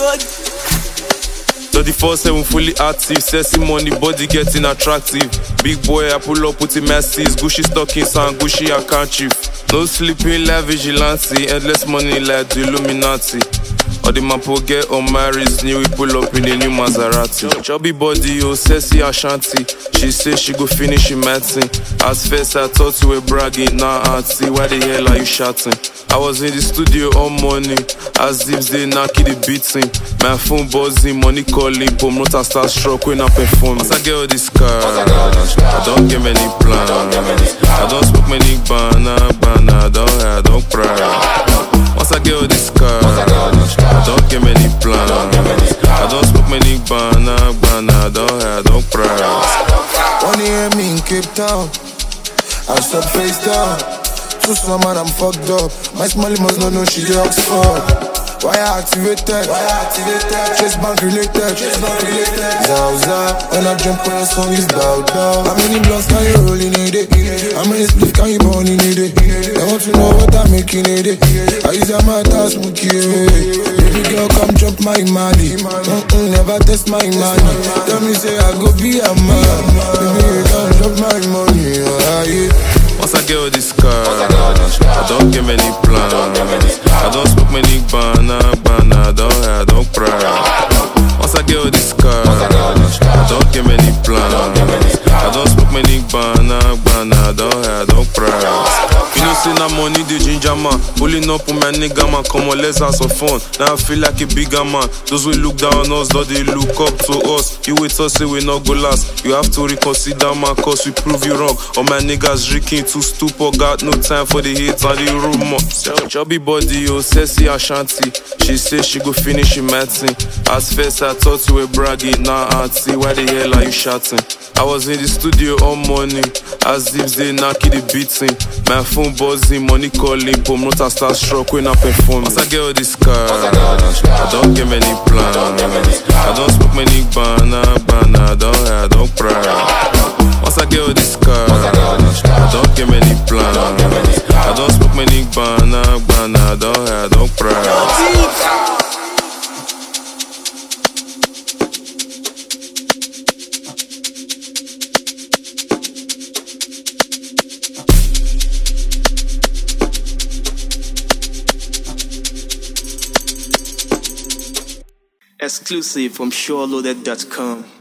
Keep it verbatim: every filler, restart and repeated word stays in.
twenty-four seven fully active, sexy money, body getting attractive. Big boy, I pull up with the masses, Gucci stockings and Gucci handkerchief. No sleeping like vigilante, endless money like the Illuminati. All the mapo get on my wrist, new we pull up in the new Maserati. Chubby body, oh sexy Ashanti. She say she go finish in medicine. At first I thought you were bragging, now nah, auntie, why the hell are you shouting? I was in the studio all morning, as if they knocky the beating. My phone buzzing, money calling, promoter start struck when I perform. As I get all this car, I don't get many plans. I don't smoke many banana, banana, I don't, I don't cry. Once I get all this car, I don't get many plans. I don't smoke many banana, banana, I don't, I don't cry. Wanna hear me in Cape Town? I stop face down. So summer I'm fucked up. My smiley must not know she get Oxford. Why I activated? Why I activated? Chase bank related. Chase bank related. Zauza, when I jump on a song is bow down. How many blunts can you roll in a day? How many spliffs can you burn in a day? I want to know what I'm making a day. I use a matter smoky away. Baby girl come drop my money. Mm-mm, never test my money. Tell me say I go be a man. Baby girl drop my money. Oh, yeah. Once I get all this car, I don't get many plans. I don't smoke many banana, banana, I don't, I don't cry. Once I get all this car, I don't get many plans. I don't smoke many banana, banana, I don't, I don't cry. You know, say now money the ginger man. Pulling up on my nigga man, come on, let's have some fun. Now I feel like a bigger man. Those will look down on us, though they look up to us. You wait us, say we not go last. You have to reconsider man, cause we prove you wrong. All my niggas drinking too stupid, got no time for the hate and the rumors. Chubby body, oh sexy Ashanti. She say she go finish in medicine. At first I thought you were bragging, now nah, auntie, why the hell are you shouting? I was in the studio all morning, as if they knocky the beating. My phone buzzing, money calling, promoter start struck when I perform. Once I get all this car, I don't get many plans. I don't smoke many banana, banana, I don't, I don't cry. Once I get all this car, I don't get many plans. I don't smoke many banana, banana, I don't, I don't cry. Exclusive from sure loaded dot com.